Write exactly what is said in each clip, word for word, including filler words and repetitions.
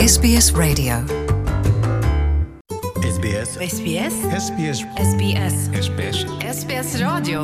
S B S Radio. S B S S B S S B S S B S S B S S B S Radio.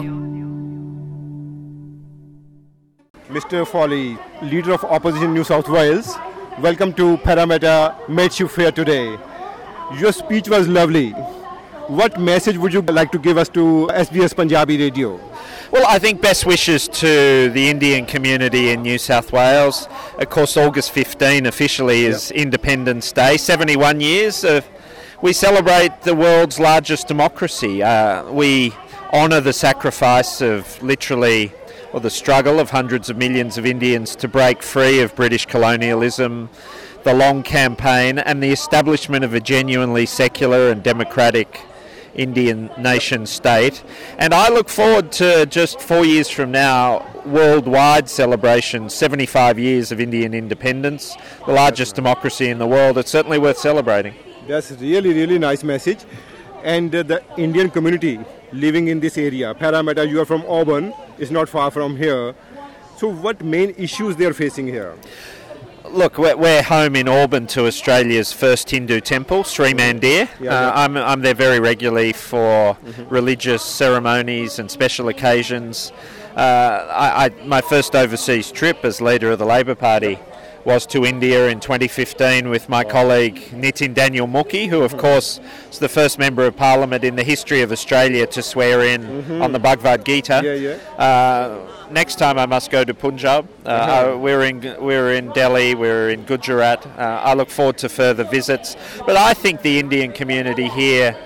Mister Foley, Leader of Opposition New South Wales, welcome to Parramatta Mateship Fair today. Your speech was lovely. What message would you like to give us to S B S Punjabi Radio? Well, I think best wishes to the Indian community in New South Wales. Of course, August fifteenth officially is yep. Independence Day, seventy-one years. Uh, we celebrate the world's largest democracy. Uh, we honour the sacrifice of literally, or the struggle of hundreds of millions of Indians to break free of British colonialism, the long campaign and the establishment of a genuinely secular and democratic Indian nation state. And I look forward to just four years from now, worldwide celebration, seventy-five years of Indian independence, the largest democracy in the world. It's certainly worth celebrating. That's really, really nice message. And uh, the Indian community living in this area, Parramatta, you are from Auburn, is not far from here. So what main issues they are facing here? Look, we're, we're home in Auburn to Australia's first Hindu temple, Sri Mandir. Yeah, uh, yeah. I'm, I'm there very regularly for mm-hmm. religious ceremonies and special occasions. Uh, I, I, my first overseas trip as leader of the Labor Party was to India in twenty fifteen with my wow. colleague Nitin Daniel Mukhi, who of course is the first member of Parliament in the history of Australia to swear in mm-hmm. on the Bhagavad Gita. Yeah, yeah. Uh, next time I must go to Punjab. Uh, uh-huh. We're in we're in Delhi, we're in Gujarat. Uh, I look forward to further visits. But I think the Indian community here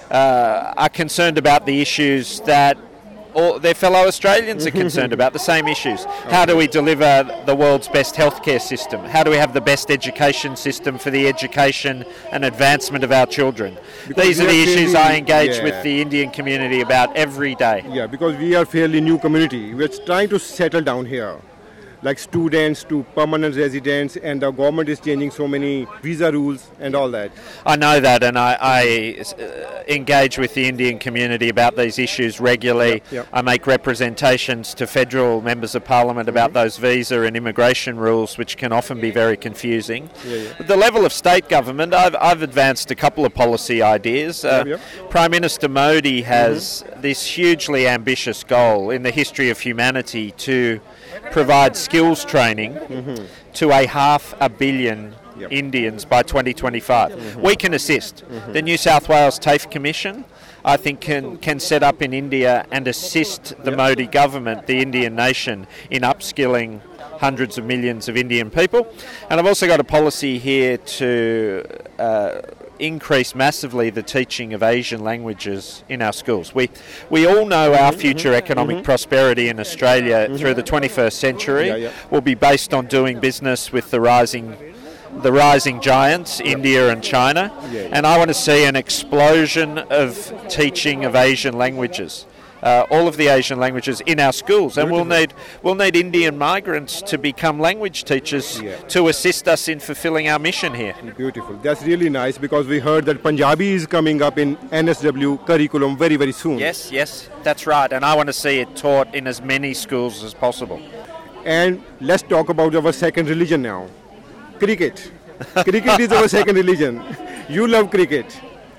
uh, are concerned about the issues that all their fellow Australians are concerned about, the same issues. How do we deliver the world's best healthcare system? How do we have the best education system for the education and advancement of our children? Because these are the issues fairly, I engage yeah. with the Indian community about every day. Yeah, because we are fairly new community. We're trying to settle down here, like students to permanent residents, and the government is changing so many visa rules and all that. I know that, and I, I uh, engage with the Indian community about these issues regularly. Yep, yep. I make representations to federal members of Parliament about mm-hmm. those visa and immigration rules, which can often be very confusing. Yeah, yeah. At the level of state government, I've, I've advanced a couple of policy ideas. Uh, yep, yep. Prime Minister Modi has mm-hmm. this hugely ambitious goal in the history of humanity to provide skills training mm-hmm. to a half a billion yep. Indians by twenty twenty-five. Mm-hmm. We can assist. Mm-hmm. The New South Wales TAFE Commission, I think, can, can set up in India and assist the yep. Modi government, the Indian nation, in upskilling hundreds of millions of Indian people. And I've also got a policy here to uh, increase massively the teaching of Asian languages in our schools. We we all know our future mm-hmm, economic mm-hmm. prosperity in Australia mm-hmm. through the twenty-first century yeah, yeah. will be based on doing business with the rising the rising giants, yep. India and China. Yeah, yeah. And I want to see an explosion of teaching of Asian languages. Uh, all of the Asian languages in our schools, and we'll need we'll need Indian migrants to become language teachers yeah. to assist us in fulfilling our mission here. Beautiful. That's really nice, because we heard that Punjabi is coming up in N S W curriculum very, very soon. Yes, yes, that's right, and I want to see it taught in as many schools as possible. And let's talk about our second religion now, cricket. Cricket is our second religion. You love cricket.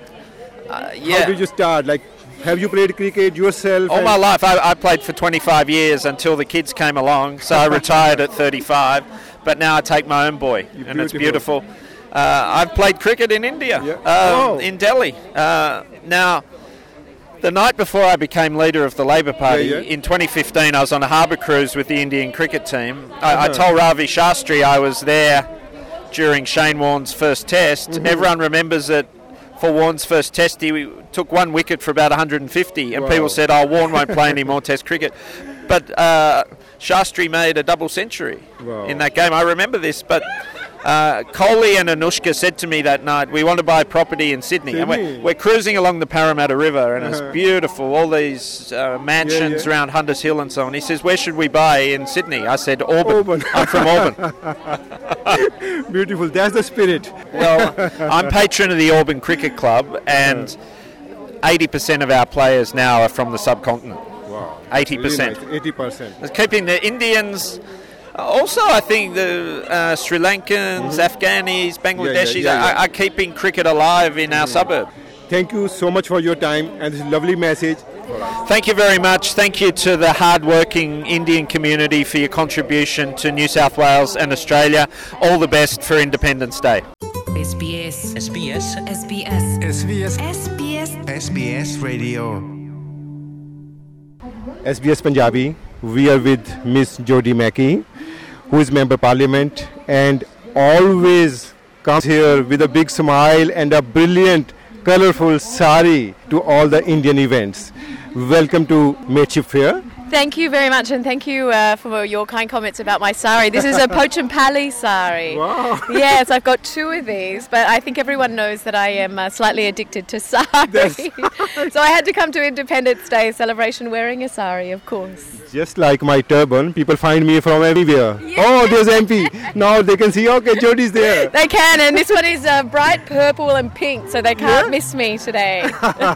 Uh, yeah. How did you start? Like, have you played cricket yourself? All my life. I, I played for twenty-five years until the kids came along, so I retired at thirty-five. But now I take my own boy, You're and beautiful. It's beautiful. Uh, I've played cricket in India, yeah. uh, oh. in Delhi. Uh, now, the night before I became leader of the Labor Party, yeah, yeah. in twenty fifteen, I was on a harbour cruise with the Indian cricket team. I, uh-huh. I told Ravi Shastri I was there during Shane Warne's first test. Mm-hmm. Everyone remembers that for Warne's first test, he took one wicket for about one hundred fifty, and wow. people said, oh, Warne won't play any more test cricket. But uh, Shastri made a double century wow. in that game. I remember this, but uh, Kohli and Anushka said to me that night, we want to buy property in Sydney. Sydney. And we're, we're cruising along the Parramatta River, and uh-huh. it's beautiful, all these uh, mansions yeah, yeah. around Hunters Hill and so on. He says, where should we buy in Sydney? I said, Auburn. Auburn. I'm from Auburn. Beautiful, that's the spirit. Well, I'm patron of the Auburn Cricket Club, and eighty percent of our players now are from the subcontinent. Wow. eighty percent. Really nice. eighty percent. It's keeping the Indians Also, I think the uh, Sri Lankans, mm-hmm. Afghanis, Bangladeshis yeah, yeah, yeah, yeah. Are, are keeping cricket alive in our mm. suburb. Thank you so much for your time and this lovely message. Thank you very much. Thank you to the hard-working Indian community for your contribution to New South Wales and Australia. All the best for Independence Day. S B S S B S S B S S B S S B S S B S Radio. S B S Punjabi, we are with Miss Jodie Mackey, who is Member Parliament and always comes here with a big smile and a brilliant, colourful sari to all the Indian events. Welcome to Mateship Fair. Thank you very much, and thank you uh, for your kind comments about my sari. This is a Pochampally sari. Wow. Yes, I've got two of these, but I think everyone knows that I am uh, slightly addicted to sari. So I had to come to Independence Day celebration wearing a sari, of course. Just like my turban, people find me from everywhere. Yeah. Oh, there's M P. Now they can see, okay, Jodie's there. They can, and this one is uh, bright purple and pink, so they can't Yeah? miss me today.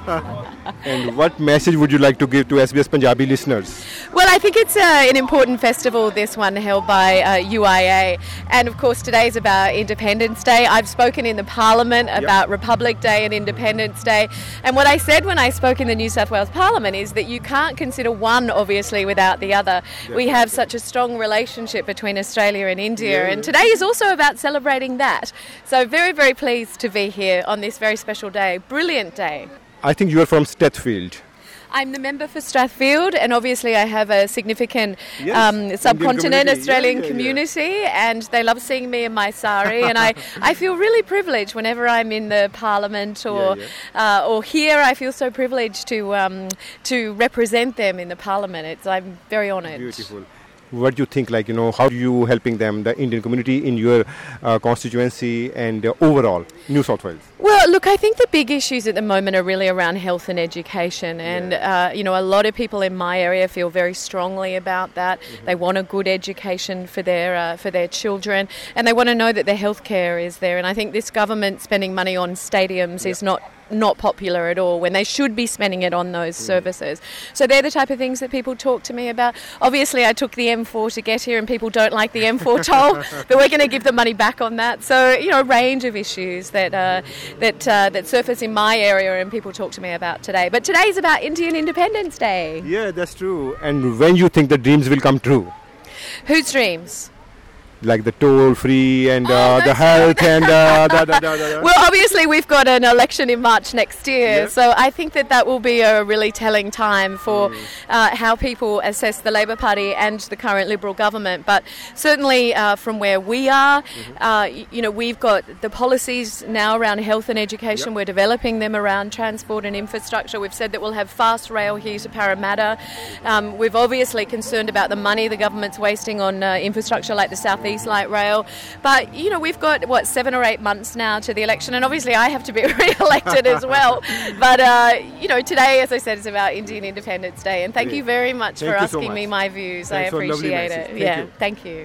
And what message would you like to give to S B S Punjabi listeners? Well, I think it's uh, an important festival, this one held by uh, U I A. And of course, today is about Independence Day. I've spoken in the Parliament about Republic Day and Independence Day. And what I said when I spoke in the New South Wales Parliament is that you can't consider one, obviously, without the other. We have such a strong relationship between Australia and India. Yeah. And today is also about celebrating that. So very, very pleased to be here on this very special day. Brilliant day. I think you are from Strathfield. I'm the member for Strathfield, and obviously I have a significant Yes, um, subcontinent community. Australian Yeah, yeah, yeah. community, and they love seeing me in my sari, and I, I feel really privileged whenever I'm in the Parliament or Yeah, Uh, or here. I feel so privileged to um, to represent them in the Parliament. It's, I'm very honoured. Beautiful. What do you think, like, you know, how are you helping them, the Indian community in your uh, constituency and uh, overall New South Wales? Well, look, I think the big issues at the moment are really around health and education. And, uh, you know, a lot of people in my area feel very strongly about that. Mm-hmm. They want a good education for their uh, for their children, and they want to know that their healthcare is there. And I think this government spending money on stadiums Yeah. is not not popular at all when they should be spending it on those mm. services. So they're the type of things that people talk to me about. Obviously, I took the M four to get here, and people don't like the M four toll, but we're going to give the money back on that. So, you know, a range of issues that uh, that uh, that surface in my area and people talk to me about today. But today is about Indian Independence Day. Yeah, that's true. And when you think the dreams will come true? Whose dreams? Like the toll free and uh, Oh, the those health and uh, da, da, da, da. Well, obviously we've got an election in March next year, Yeah. so I think that that will be a really telling time for Mm. uh, how people assess the Labor Party and the current Liberal government. But certainly uh, from where we are, Mm-hmm. uh, y- you know, we've got the policies now around health and education. Yep. We're developing them around transport and infrastructure. We've said that we'll have fast rail here to Parramatta. Um, we've obviously concerned about the money the government's wasting on uh, infrastructure like the South East Light Rail. But, you know, we've got, what, seven or eight months now to the election, and obviously I have to be re-elected as well. But, uh, you know, today, as I said, is about Indian Independence Day, and thank Great. you very much Thank for you so asking much. me my views. Thanks I for a lovely appreciate message. it. Thank yeah, you. thank you.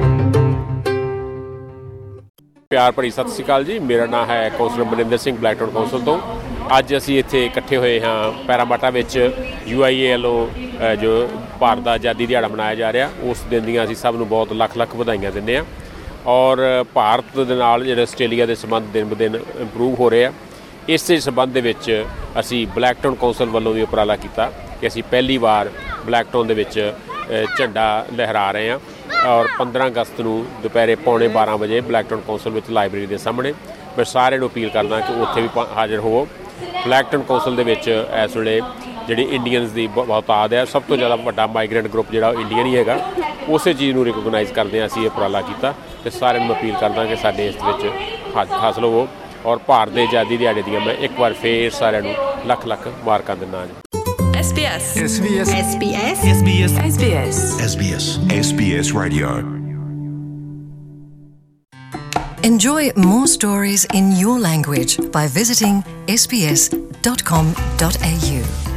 ਪਿਆਰ ਭਰੀ ਸਤਿ ਸ਼੍ਰੀ ਅਕਾਲ ਜੀ। ਮੇਰਾ ਨਾਮ ਹੈ councillor Maninder Singh Blacktown council ਤੋਂ। ਅੱਜ ਅਸੀਂ ਇੱਥੇ ਇਕੱਠੇ ਹੋਏ ਹਾਂ ਪੈਰਾਮਾਟਾ ਵਿੱਚ ਯੂ ਆਈ ਏ ਵੱਲੋਂ ਅ, ਜੋ ਭਾਰਤ ਦਾ ਆਜ਼ਾਦੀ ਦਿਹਾੜਾ ਮਨਾਇਆ ਜਾ ਰਿਹਾ, ਉਸ ਦਿਨ ਦੀਆਂ ਅਸੀਂ ਸਭ ਨੂੰ ਬਹੁਤ ਲੱਖ ਲੱਖ ਵਧਾਈਆਂ ਦਿੰਦੇ ਹਾਂ। ਔਰ ਭਾਰਤ ਦੇ ਨਾਲ ਜਿਹੜੇ ਆਸਟ੍ਰੇਲੀਆ ਦੇ ਸੰਬੰਧ ਦਿਨ ਬ ਦਿਨ ਇੰਪਰੂਵ ਹੋ ਰਹੇ ਆ। ਇਸੇ ਸੰਬੰਧ ਦੇ ਵਿੱਚ ਅਸੀਂ ਬਲੈਕਟਾਊਨ ਕੌਂਸਲ ਵੱਲੋਂ ਵੀ ਉਪਰਾਲਾ ਕੀਤਾ ਕਿ ਅਸੀਂ ਪਹਿਲੀ ਵਾਰ ਬਲੈਕਟਾਊਨ ਦੇ ਵਿੱਚ ਅ, ਝੰਡਾ ਲਹਿਰਾ ਰਹੇ ਹਾਂ। ਔਰ ਪੰਦਰਾਂ ਅਗਸਤ ਨੂੰ ਦੁਪਹਿਰੇ ਪੌਣੇ ਬਾਰਾਂ ਵਜੇ ਬਲੈਕਟਾਊਨ ਕੌਂਸਲ ਵਿੱਚ ਲਾਇਬ੍ਰੇਰੀ ਦੇ ਸਾਹਮਣੇ ਮੈਂ ਸਾਰਿਆਂ ਨੂੰ ਅਪੀਲ ਕਰਦਾ ਕਿ ਉੱਥੇ ਵੀ ਪ- ਹਾਜ਼ਰ ਹੋਵੋ। ਬਲੈਕਟਾਊਨ ਕੌਂਸਲ ਦੇ ਵਿੱਚ ਇਸ ਵੇਲੇ ਜਿਹੜੀ ਇੰਡੀਅਨਸ ਦੀ ਬ- ਬਹੁਤਾਤ ਹੈ, ਸਭ ਤੋਂ ਜ਼ਿਆਦਾ ਵੱਡਾ ਮਾਈਗਰੈਂਟ ਗਰੁੱਪ ਜਿਹੜਾ ਉਹ ਇੰਡੀਅਨ ਹੀ ਹੈਗਾ। ਉਸੇ ਚੀਜ਼ ਨੂੰ ਰਿਕੋਗਨਾਈਜ਼ ਕਰਦੇ ਹਾਂ ਅਸੀਂ ਇਹ ਉਪਰਾਲਾ ਕੀਤਾ ਅਤੇ ਸਾਰਿਆਂ ਨੂੰ ਅਪੀਲ ਕਰਦਾ ਕਿ ਸਾਡੇ ਇਸ ਵਿੱਚ ਹਾ- ਹਾਸਲ ਹੋਵੋ। ਔਰ ਭਾਰਤ ਦੇ ਆਜ਼ਾਦੀ ਦਿਹਾੜੇ ਦੀਆਂ ਮੈਂ ਇੱਕ ਵਾਰ ਫੇਰ ਸਾਰਿਆਂ ਨੂੰ ਲੱਖ ਲੱਖ ਮੁਬਾਰਕਾਂ ਦਿੰਦਾ ਜੀ। S B S S B S S B S S B S S B S S B S S B S Radio. Enjoy more stories in your language by visiting s b s dot com dot a u.